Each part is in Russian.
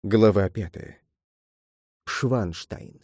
Глава 5. Шванштайн.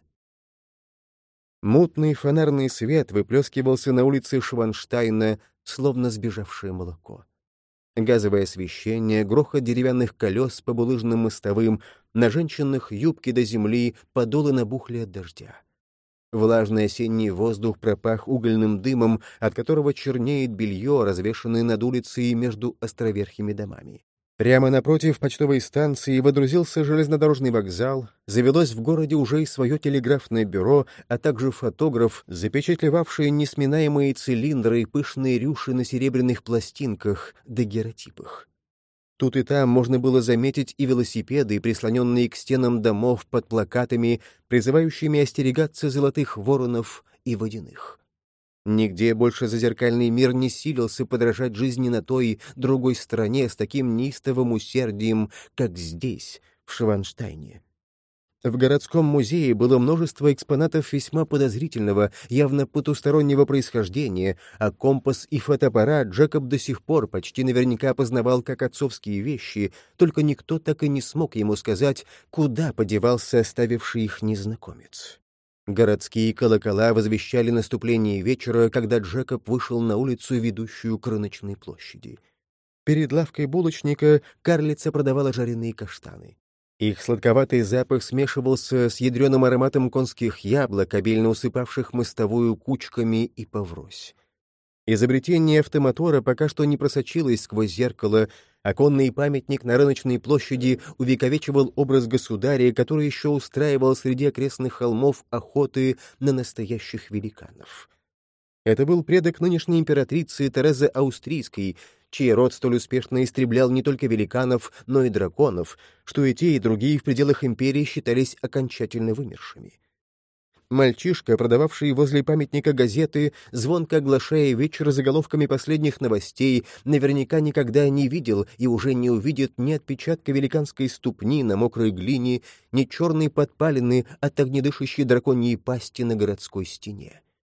Мутный фонарный свет выплескивался на улице Шванштайна, словно сбежавшее молоко. Газовое освещение, грохот деревянных колес по булыжным мостовым, на женщинах юбки до земли, подолы набухли от дождя. Влажный осенний воздух пропах угольным дымом, от которого чернеет белье, развешанное над улицей между островерхими домами. Прямо напротив почтовой станции водрузился железнодорожный вокзал, завелось в городе уже и свое телеграфное бюро, а также фотограф, запечатлевавший несминаемые цилиндры и пышные рюши на серебряных пластинках, дагеротипах. Тут и там можно было заметить и велосипеды, прислоненные к стенам домов под плакатами, призывающими остерегаться золотых воронов и водяных. Нигде больше зазеркальный мир не силился подражать жизни на той, другой стороне с таким неистовым усердием, как здесь, в Шванштайне. В городском музее было множество экспонатов весьма подозрительного, явно потустороннего происхождения, а компас и фотоаппарат Джекоб до сих пор почти наверняка опознавал как отцовские вещи, только никто так и не смог ему сказать, куда подевался оставивший их незнакомец. Городские колокола возвещали наступление вечера, когда Джекоб вышел на улицу, ведущую к рыночной площади. Перед лавкой булочника карлица продавала жареные каштаны. Их сладковатый запах смешивался с ядреным ароматом конских яблок, обильно усыпавших мостовую кучками и поврось. Изобретение автомотора пока что не просочилось сквозь зеркало, оконный памятник на рыночной площади увековечивал образ государя, который еще устраивал среди окрестных холмов охоты на настоящих великанов. Это был предок нынешней императрицы Терезы Австрийской, чей род столь успешно истреблял не только великанов, но и драконов, что и те, и другие в пределах империи считались окончательно вымершими. Мальчишка, продававший возле памятника газеты, звонко оглашая вечер заголовками последних новостей, наверняка никогда не видел и уже не увидит ни отпечатка великанской ступни на мокрой глине, ни черной подпалины от огнедышащей драконьей пасти на городской стене.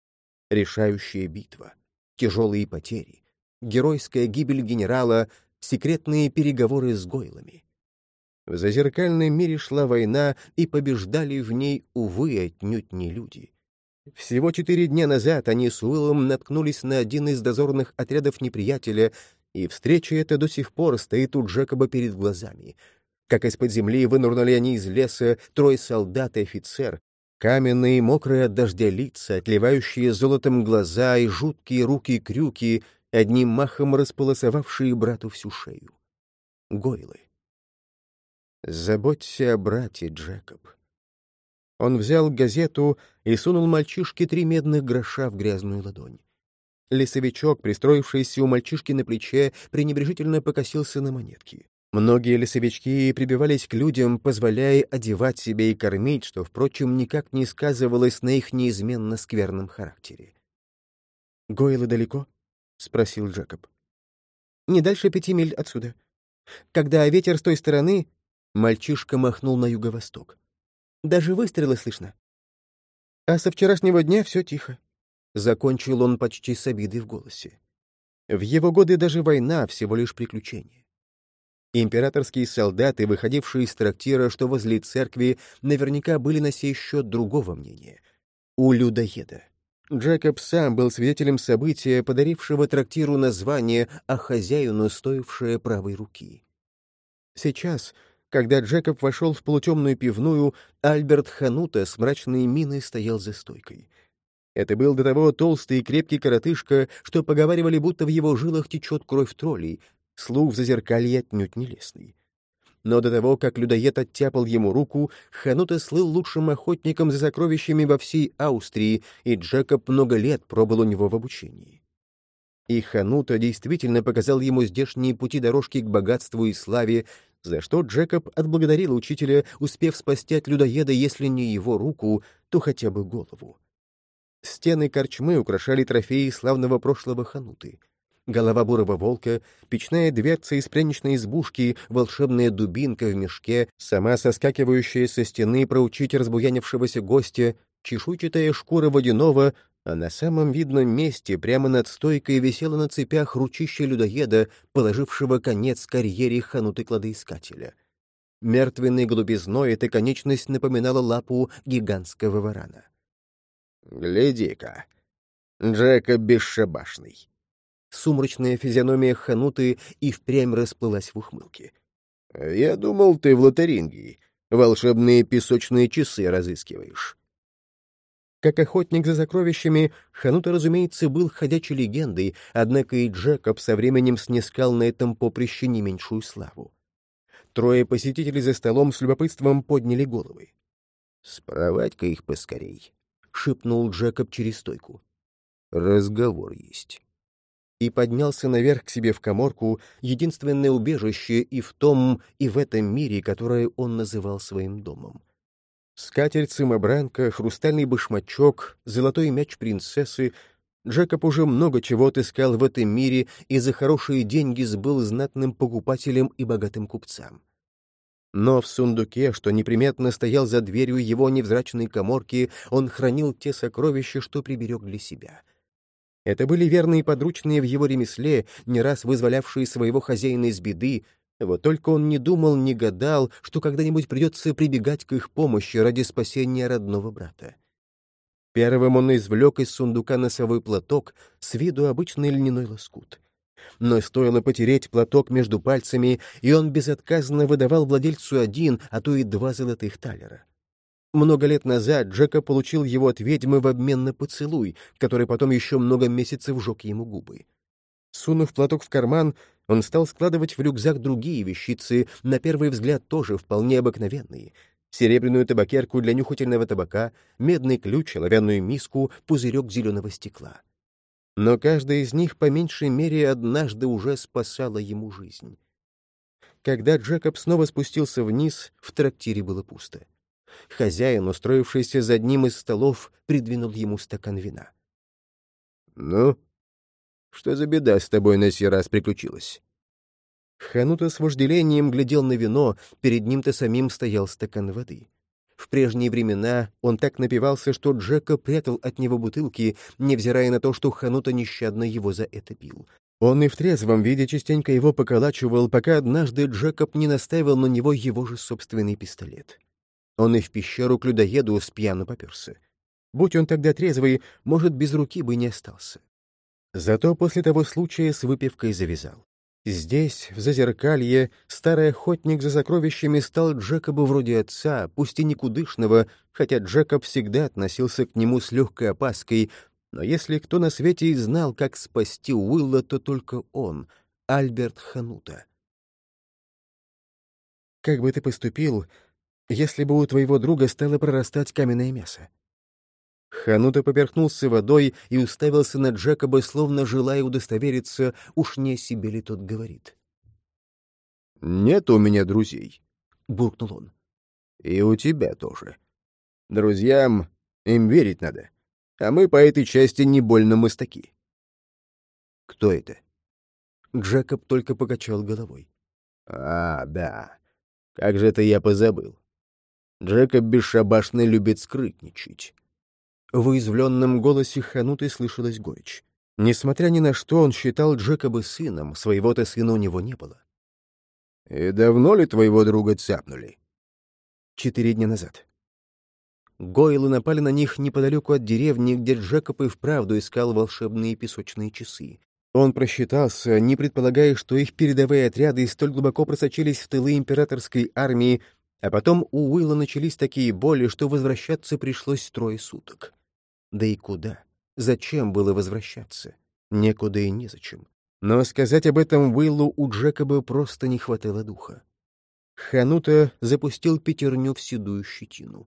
Решающая битва, тяжелые потери, геройская гибель генерала, секретные переговоры с гойлами. В зазеркальном мире шла война, и побеждали в ней, увы, отнюдь не люди. Всего 4 дня назад они с Уиллом наткнулись на один из дозорных отрядов неприятеля, и встреча эта до сих пор стоит у Джекоба перед глазами. Как из-под земли вынырнули они из леса, 3 солдат и офицер, каменные, мокрые от дождя лица, отливающие золотом глаза и жуткие руки-крюки, одним махом располосовавшие брату всю шею. Гойлы. «Заботься о брате, Джекоб». Он взял газету и сунул мальчишке 3 медных гроша в грязную ладонь. Лесовичок, пристроившийся у мальчишки на плече, пренебрежительно покосился на монетки. Многие лесовички прибивались к людям, позволяя одевать себя и кормить, что, впрочем, никак не сказывалось на их неизменно скверном характере. «Гойлы далеко?» — спросил Джекоб. «Не дальше 5 миль отсюда. Когда ветер с той стороны...» Мальчишка махнул на юго-восток. «Даже выстрелы слышно. А со вчерашнего дня все тихо». Закончил он почти с обидой в голосе. В его годы даже война — всего лишь приключение. Императорские солдаты, выходившие из трактира, что возле церкви, наверняка были на сей счет другого мнения. У людоеда. Джекоб сам был свидетелем события, подарившего трактиру название, а хозяину стоившее правой руки. Сейчас, когда Джекоб вошел в полутемную пивную, Альберт Ханута с мрачной миной стоял за стойкой. Это был до того толстый и крепкий коротышка, что поговаривали, будто в его жилах течет кровь троллей, слух в зазеркалье отнюдь не лестный. Но до того, как людоед оттяпал ему руку, Ханута слыл лучшим охотником за сокровищами во всей Австрии, и Джекоб много лет пробыл у него в обучении. И Ханута действительно показал ему здешние пути дорожки к богатству и славе, за что Джекоб отблагодарил учителя, успев спасти от людоеда, если не его руку, то хотя бы голову. Стены корчмы украшали трофеи славного прошлого Хануты. Голова бурого волка, печная дверца из пряничной избушки, волшебная дубинка в мешке, сама соскакивающая со стены проучить разбуянившегося гостя, чешуйчатая шкура водяного, а на самом видном месте прямо над стойкой висело на цепях ручище людоеда, положившего конец карьере Хануты-кладоискателя. Мертвенной голубизной эта конечность напоминала лапу гигантского варана. «Гляди-ка, Джекоб бесшабашный». Сумрачная физиономия Хануты и впрямь расплылась в ухмылке. «Я думал, ты в Лотарингии волшебные песочные часы разыскиваешь». Как охотник за сокровищами, Ханута, разумеется, был ходячей легендой, однако и Джекоб со временем снискал на этом поприще не меньшую славу. Трое посетителей за столом с любопытством подняли головы. «Спровадь-ка их поскорей», — шепнул Джекоб через стойку. «Разговор есть». И поднялся наверх к себе в каморку, единственное убежище и в том, и в этом мире, которое он называл своим домом. Скатерть-самобранка, хрустальный башмачок, золотой мяч принцессы. Джекоб уже много чего отыскал в этом мире и за хорошие деньги сбыл знатным покупателям и богатым купцам. Но в сундуке, что неприметно стоял за дверью его невзрачной каморки, он хранил те сокровища, что приберег для себя. Это были верные подручные в его ремесле, не раз вызволявшие своего хозяина из беды. Вот только он не думал, не гадал, что когда-нибудь придется прибегать к их помощи ради спасения родного брата. Первым он извлек из сундука носовой платок, с виду обычный льняной лоскут. Но стоило потереть платок между пальцами, и он безотказно выдавал владельцу 1, а то и 2 золотых талера. Много лет назад Джека получил его от ведьмы в обмен на поцелуй, который потом еще много месяцев жег ему губы. Сунув платок в карман, он стал складывать в рюкзак другие вещицы, на первый взгляд тоже вполне обыкновенные. Серебряную табакерку для нюхательного табака, медный ключ, оловянную миску, пузырек зеленого стекла. Но каждая из них, по меньшей мере, однажды уже спасала ему жизнь. Когда Джекоб снова спустился вниз, в трактире было пусто. Хозяин, устроившийся за одним из столов, придвинул ему стакан вина. «Ну, что за беда с тобой на сей раз приключилась?» Ханута с вожделением глядел на вино, перед ним-то самим стоял стакан воды. В прежние времена он так напивался, что Джека прятал от него бутылки, невзирая на то, что Ханута нещадно его за это бил. Он и в трезвом виде частенько его поколачивал, пока однажды Джекоб не наставил на него его же собственный пистолет. Он и в пещеру к людоеду с пьяну поперся. Будь он тогда трезвый, может, без руки бы не остался. Зато после того случая с выпивкой завязал. Здесь, в Зазеркалье, старый охотник за сокровищами стал Джекобу вроде отца, пусть и никудышного, хотя Джекоб всегда относился к нему с легкой опаской, но если кто на свете и знал, как спасти Уилла, то только он, Альберт Ханута. «Как бы ты поступил, если бы у твоего друга стало прорастать каменное мясо?» Ханута поперхнулся водой и уставился на Джекоба, словно желая удостовериться, уж не о себе ли тот говорит. «Нет у меня друзей», — буркнул он. «И у тебя тоже. Друзьям им верить надо, а мы по этой части не больно мастаки». «Кто это?» Джекоб только покачал головой. Да. Как же это я позабыл. Джекоб бесшабашно любит скрытничать». В уязвленном голосе Хануты слышалась горечь. Несмотря ни на что, он считал Джекоба сыном, своего-то сына у него не было. «И давно ли твоего друга цапнули?» 4 дня назад. Гойлы напали на них неподалеку от деревни, где Джекоб и вправду искал волшебные песочные часы. Он просчитался, не предполагая, что их передовые отряды столь глубоко просочились в тылы императорской армии, а потом у Уилла начались такие боли, что возвращаться пришлось 3 суток. Да и куда? Зачем было возвращаться? Некуда и незачем. Но сказать об этом Уиллу у Джекоба просто не хватало духа. Ханута запустил пятерню в седую щетину.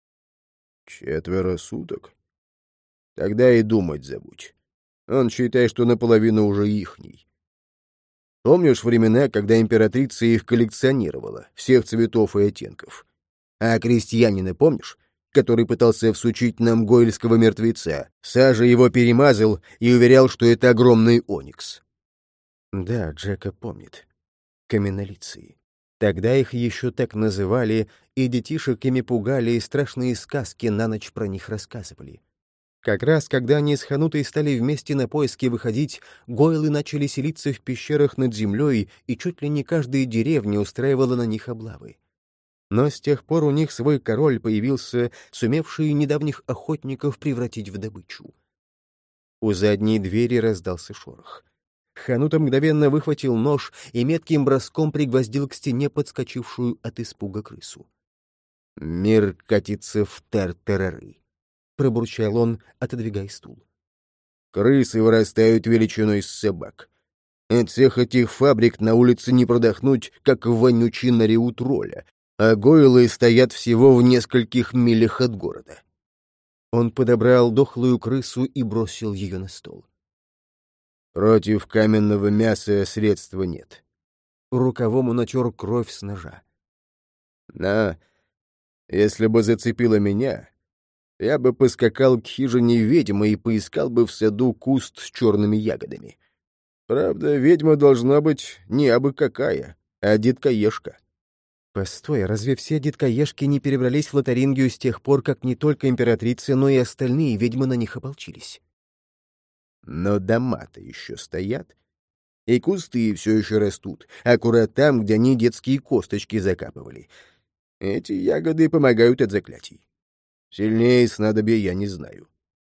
4 суток? Тогда и думать забудь. Он считает, что наполовину уже ихний. Помнишь времена, когда императрица их коллекционировала, всех цветов и оттенков? А крестьянина помнишь, который пытался всучить нам гойльского мертвеца? Сажа его перемазал и уверял, что это огромный оникс. Да, Джека помнит. Каменнолицые. Тогда их еще так называли, и детишек ими пугали, и страшные сказки на ночь про них рассказывали. Как раз когда они с Ханутой стали вместе на поиски выходить, гойлы начали селиться в пещерах над землей, и чуть ли не каждая деревня устраивала на них облавы. Но с тех пор у них свой король появился, сумевший недавних охотников превратить в добычу. У задней двери раздался шорох. Ханута мгновенно выхватил нож и метким броском пригвоздил к стене подскочившую от испуга крысу. «Мир катится в тартарары», — пробурчал он, отодвигая стул. «Крысы вырастают величиной с собак. От всех этих фабрик на улице не продохнуть, как вонючий норе у тролля, а гойлы стоят всего в нескольких милях от города». Он подобрал дохлую крысу и бросил ее на стол. «Против каменного мяса средства нет». Рукавом он натер кровь с ножа. Если бы зацепило меня, я бы поскакал к хижине ведьмы и поискал бы в саду куст с черными ягодами. Правда, ведьма должна быть не абы какая, а деткоежка». Постой, разве все деткоежки не перебрались в Лотарингию с тех пор, как не только императрица, но и остальные ведьмы на них ополчились? Но дома-то еще стоят, и кусты все еще растут, аккурат там, где они детские косточки закапывали. Эти ягоды помогают от заклятий. Сильнее снадобья я не знаю.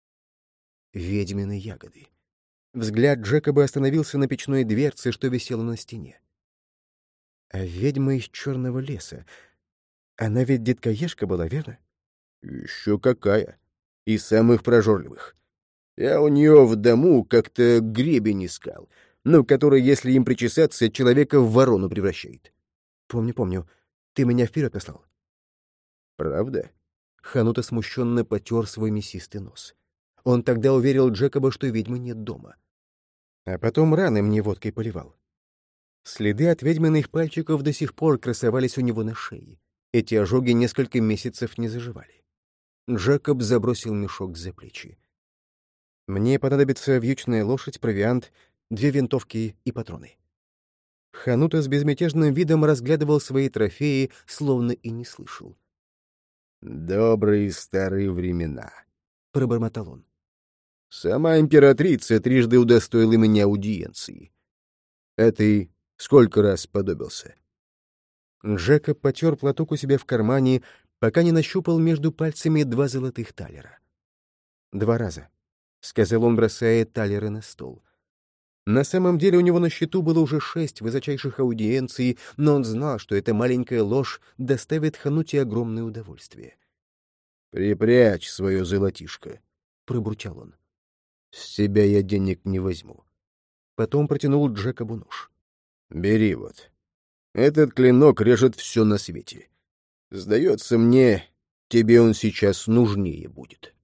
Ведьмины ягоды. Взгляд Джекоба остановился на печной дверце, что висела на стене. А ведьма из черного леса. Она ведь деткоежка была, верно? Еще какая. Из самых прожорливых. Я у нее в дому как-то гребень искал, который, если им причесаться, человека в ворону превращает. Помню. Ты меня вперед послал. Правда? Ханута смущенно потер свой мясистый нос. Он тогда уверил Джекоба, что ведьмы нет дома. А потом раны мне водкой поливал. Следы от ведьминых пальчиков до сих пор красовались у него на шее. Эти ожоги несколько месяцев не заживали. Джекоб забросил мешок за плечи. «Мне понадобится вьючная лошадь, провиант, 2 винтовки и патроны». Ханута с безмятежным видом разглядывал свои трофеи, словно и не слышал. «Добрые старые времена», — пробормотал он. «Сама императрица трижды удостоила меня аудиенции. А ты сколько раз подобился?» Джекоб потер платок у себя в кармане, пока не нащупал между пальцами 2 золотых талера. 2 раза, — сказал он, бросая талеры на стол. На самом деле у него на счету было уже 6 высочайших аудиенций, но он знал, что эта маленькая ложь доставит Хануте огромное удовольствие. «Припрячь свое золотишко», — пробурчал он. «С тебя я денег не возьму». Потом протянул Джекобу нож. «Бери вот. Этот клинок режет все на свете. Сдается мне, тебе он сейчас нужнее будет».